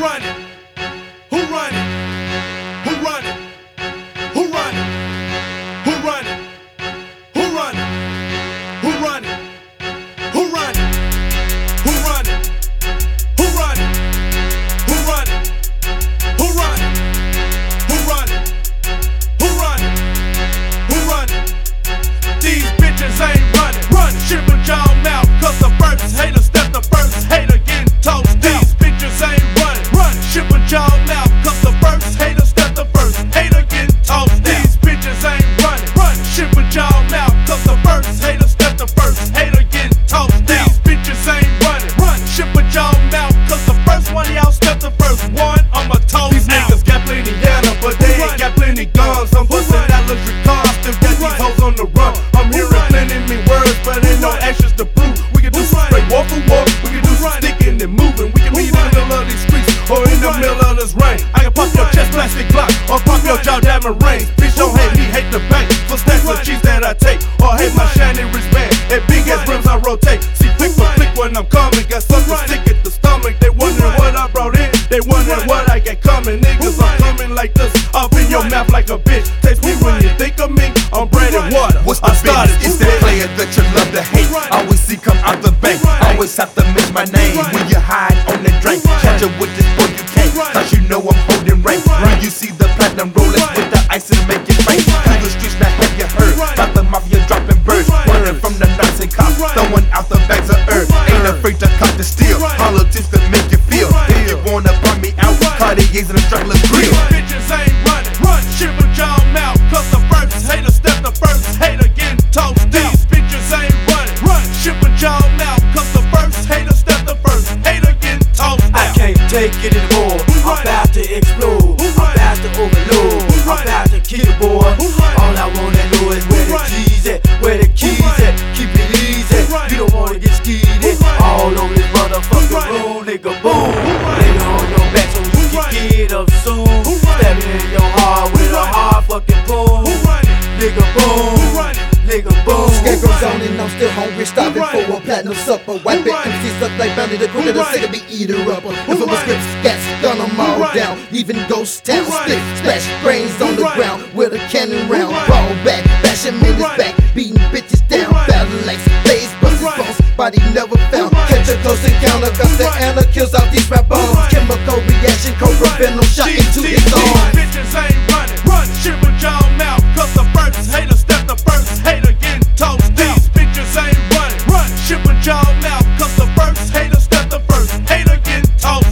run it? Who run it? Who run it? Who run it? Who run it? Who run it? Who run it? Who run it? Who run it? Who run it? Who run it? Who run it? Who run it? Who run it? Who run it? These bitches ain't running. Shit with y'all mouth, cause the first hater step the first hater getting toast. These bitches ain't running. Shit with y'all mouth, cause the first hater step the first hater getting toast. These bitches ain't running. Shit with y'all mouth, cause the first hater step the first hater getting toast. These bitches ain't running. Shit with y'all mouth, cause the first one y'all step the first one, I'ma toast. These niggas got plenty yana, but they ain't got plenty guns. I'm bustin' that luxury car, still got these hoes on the run. I'm hearing plenty me words, but ain't no actions to prove. We can do some straight walk for walk, we can do some sticking and moving. We can be in the middle of these streets or in the middle of this rain. I can pop your chest plastic block or pop your jaw diamond ring. Bitch, don't hate me, hate the bank for stacks of cheese that I take, or hate my shiny wristband and big ass rims I rotate. See flick for flick when I'm coming, got something stick at the stomach. They wondering what I brought in, they wondering what I got coming. Niggas, I'm coming like this, up in your mouth like a bitch. Taste me when you think of me, I'm bread and water. What's the business? It's that player that you love to hate. Always see come out the bank, always have to miss my name. When you hide on the drink, catch up with this boy you can't, cause you know I'm holding rank. When you see the platinum rollers with the ice and make it rain. Through the streets now have you heard about the mafia dropping birds, running from the nuts and cops, throwing out the bags of earth. Ain't afraid to cop the steel, politics to make you feel. If you wanna burn me out, Cartier's in a struggling grill. These bitches ain't running. Shit with y'all mouth, cause the first hater step the first hater getting toast. These bitches ain't running. Shit with y'all mouth, cause the first hater step the first hater getting toast. I can't take it anymore. I'm about to explode. I'm about to overload. I'm about to kill the boy. All I wanna know is where the G's at, where the keys at. Keep it easy. You don't wanna get skeeted. All over this motherfucking road, nigga. Boom. Lay on your back so you can get up soon. Stab it in your heart with a hard fucking boom. Nigga boom. Nigga boom. Scarecrow's on and I'm still hungry, starving for a platinum supper. White bit MCs up like Bounty the Queen of the City, be eater upper. If it was scripts, cats, gun them all down. Even ghost town, split, splash brains on the ground with a cannon round. Ball back, bash him in his back, beating bitches down. Battle like blaze, bust his bones, body never found. Catch a close encounter, cause the Anna kills out these rap bones. Chemical reaction, cobra venom shot into his arm. These bitches ain't running. Shit with y'all mouth, cause the first hater step the first hater getting toast. These bitches ain't running. Shit with y'all mouth, cause the first hater step the first hater getting toast.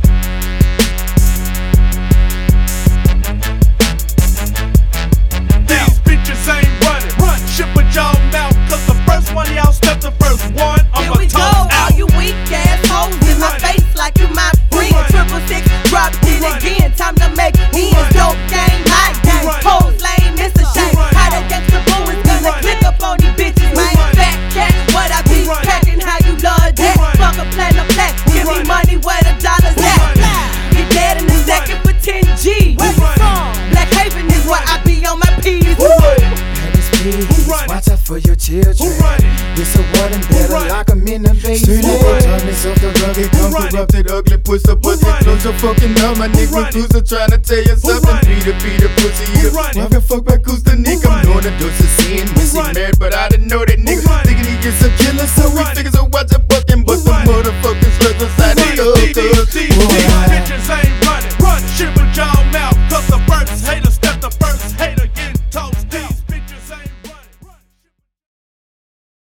These bitches ain't running. Shit with y'all mouth, cause the first one y'all step the first one, Here I'ma we toast go, out. all you weak ass hoes in my face like you my friend. 666, drop it again, time to make ends. Dope game, my game, hoes lame, it's a shame. How that gangsta boo is gonna click up on these bitches, man. Fat cat, what I be packing, how you love that? Fuck a platinum black, give me money where the dollars at. Get dead in a second for 10 G. Where you from? Black Haven is where I be on my P's. Watch out for your children. It's a warning, better lock 'em in the basement. Turn this off the rugged, come corrupted, ugly pussy, close your fucking mouth, my nigga Cruiser trying to tell you something. Peter, pussy here. Walking fuck back, who's the nigga? I'm knowing the dose of sin. Missy mad, but I didn't know that nigga. Thinking he gets a killer, so we figures so watch out.